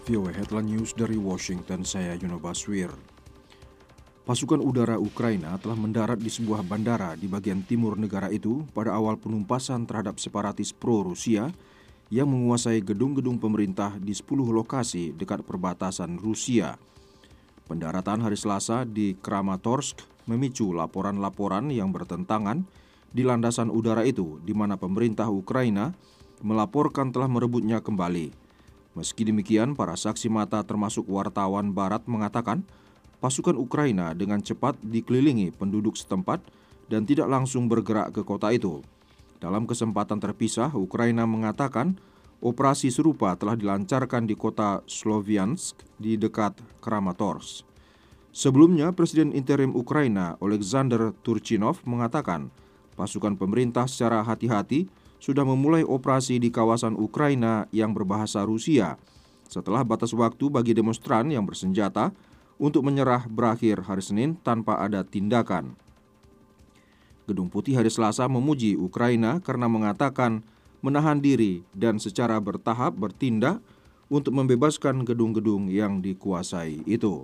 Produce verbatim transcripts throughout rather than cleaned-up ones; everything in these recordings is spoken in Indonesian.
V O A Headline News dari Washington, saya Yuno Baswir. Pasukan udara Ukraina telah mendarat di sebuah bandara di bagian timur negara itu pada awal penumpasan terhadap separatis pro-Rusia yang menguasai gedung-gedung pemerintah di sepuluh lokasi dekat perbatasan Rusia. Pendaratan hari Selasa di Kramatorsk memicu laporan-laporan yang bertentangan di landasan udara itu, di mana pemerintah Ukraina melaporkan telah merebutnya kembali. Meski demikian, para saksi mata termasuk wartawan barat mengatakan pasukan Ukraina dengan cepat dikelilingi penduduk setempat dan tidak langsung bergerak ke kota itu. Dalam kesempatan terpisah, Ukraina mengatakan operasi serupa telah dilancarkan di kota Sloviansk di dekat Kramatorsk. Sebelumnya, Presiden interim Ukraina Oleksandr Turchinov mengatakan pasukan pemerintah secara hati-hati sudah memulai operasi di kawasan Ukraina yang berbahasa Rusia setelah batas waktu bagi demonstran yang bersenjata untuk menyerah berakhir hari Senin tanpa ada tindakan. Gedung Putih hari Selasa memuji Ukraina karena mengatakan menahan diri dan secara bertahap bertindak untuk membebaskan gedung-gedung yang dikuasai itu.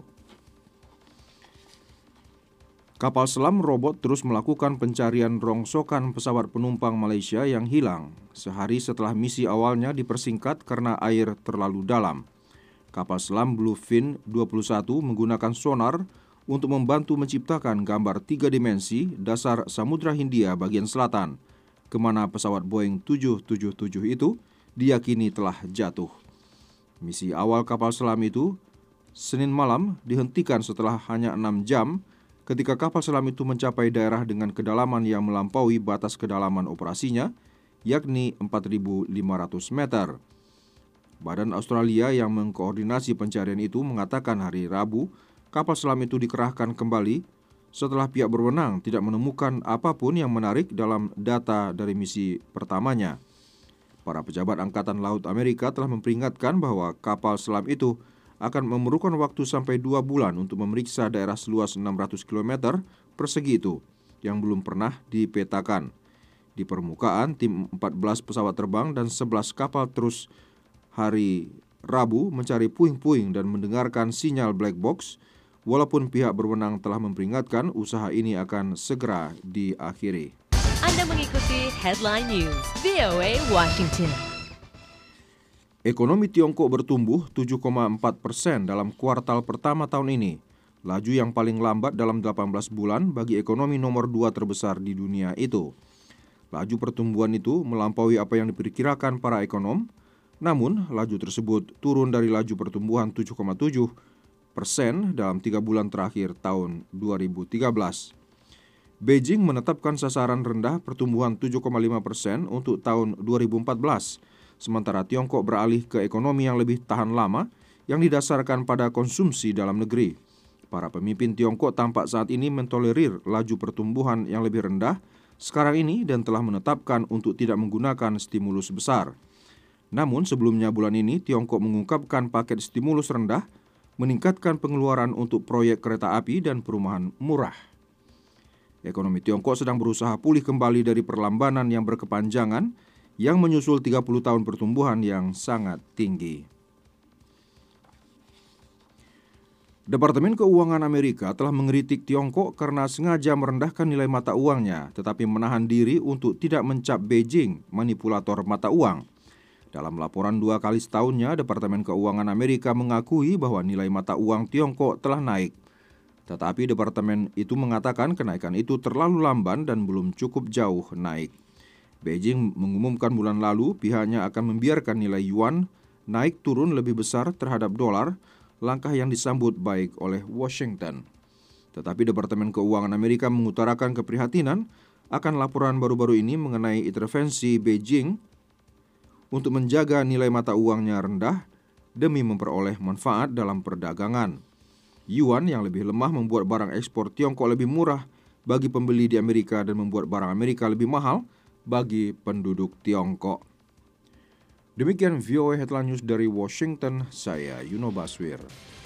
Kapal selam robot terus melakukan pencarian rongsokan pesawat penumpang Malaysia yang hilang sehari setelah misi awalnya dipersingkat karena air terlalu dalam. Kapal selam Bluefin dua puluh satu menggunakan sonar untuk membantu menciptakan gambar tiga dimensi dasar Samudra Hindia bagian selatan, kemana pesawat Boeing tujuh tujuh tujuh itu diyakini telah jatuh. Misi awal kapal selam itu Senin malam dihentikan setelah hanya enam jam ketika kapal selam itu mencapai daerah dengan kedalaman yang melampaui batas kedalaman operasinya, yakni empat ribu lima ratus meter. Badan Australia yang mengkoordinasi pencarian itu mengatakan hari Rabu, kapal selam itu dikerahkan kembali setelah pihak berwenang tidak menemukan apapun yang menarik dalam data dari misi pertamanya. Para pejabat Angkatan Laut Amerika telah memperingatkan bahwa kapal selam itu akan memerlukan waktu sampai dua bulan untuk memeriksa daerah seluas enam ratus kilometer persegi itu yang belum pernah dipetakan. Di permukaan, tim empat belas pesawat terbang dan sebelas kapal terus hari Rabu mencari puing-puing dan mendengarkan sinyal black box, walaupun pihak berwenang telah memperingatkan usaha ini akan segera diakhiri. Anda mengikuti Headline News V O A Washington. Ekonomi Tiongkok bertumbuh tujuh koma empat persen dalam kuartal pertama tahun ini, laju yang paling lambat dalam delapan belas bulan bagi ekonomi nomor dua terbesar di dunia itu. Laju pertumbuhan itu melampaui apa yang diperkirakan para ekonom, namun laju tersebut turun dari laju pertumbuhan tujuh koma tujuh persen dalam tiga bulan terakhir tahun dua ribu tiga belas. Beijing menetapkan sasaran rendah pertumbuhan tujuh koma lima persen untuk tahun dua ribu empat belas. Sementara Tiongkok beralih ke ekonomi yang lebih tahan lama yang didasarkan pada konsumsi dalam negeri. Para pemimpin Tiongkok tampak saat ini mentolerir laju pertumbuhan yang lebih rendah sekarang ini dan telah menetapkan untuk tidak menggunakan stimulus besar. Namun sebelumnya bulan ini Tiongkok mengungkapkan paket stimulus rendah meningkatkan pengeluaran untuk proyek kereta api dan perumahan murah. Ekonomi Tiongkok sedang berusaha pulih kembali dari perlambanan yang berkepanjangan yang menyusul tiga puluh tahun pertumbuhan yang sangat tinggi. Departemen Keuangan Amerika telah mengkritik Tiongkok karena sengaja merendahkan nilai mata uangnya, tetapi menahan diri untuk tidak mencap Beijing manipulator mata uang. Dalam laporan dua kali setahunnya, Departemen Keuangan Amerika mengakui bahwa nilai mata uang Tiongkok telah naik. Tetapi departemen itu mengatakan kenaikan itu terlalu lamban dan belum cukup jauh naik. Beijing mengumumkan bulan lalu pihaknya akan membiarkan nilai yuan naik turun lebih besar terhadap dolar, langkah yang disambut baik oleh Washington. Tetapi Departemen Keuangan Amerika mengutarakan keprihatinan akan laporan baru-baru ini mengenai intervensi Beijing untuk menjaga nilai mata uangnya rendah demi memperoleh manfaat dalam perdagangan. Yuan yang lebih lemah membuat barang ekspor Tiongkok lebih murah bagi pembeli di Amerika dan membuat barang Amerika lebih mahal bagi penduduk Tiongkok. Demikian V O A Headline News dari Washington, saya Yuno Baswir.